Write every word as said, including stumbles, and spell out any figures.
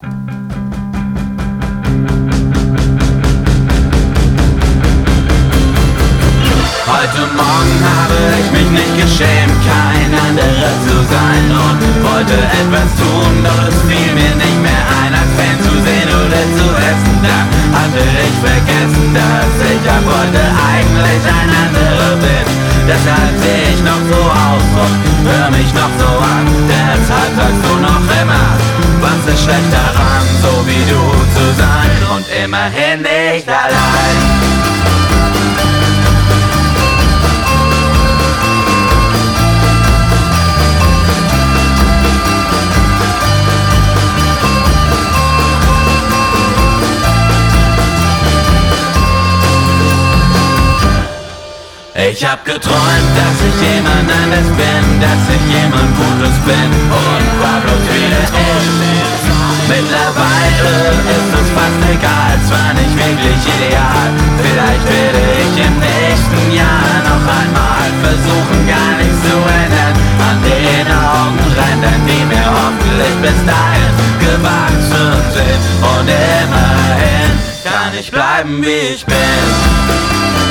Heute Morgen habe ich mich nicht geschämt, kein anderer zu sein und wollte etwas tun, doch es fiel mir nicht mehr ein, als Fan zu sehen oder zu essen. Dann hatte ich vergessen, dass ich ab heute eigentlich ein anderer bin. Deshalb sehe ich noch so aus und hör mich noch so an. Deshalb sagst du noch immer, was ist schlecht daran, so wie du zu sein und immerhin nicht allein. Ich hab geträumt, dass ich jemand anders bin, dass ich jemand Gutes bin und war bloß wieder ich. Mittlerweile ist es fast egal, zwar nicht wirklich ideal. Vielleicht werde ich im nächsten Jahr noch einmal versuchen, gar nichts zu ändern an den Augenrändern, die mir hoffentlich bis dahin gewachsen sind. Und immerhin kann ich bleiben, wie ich bin.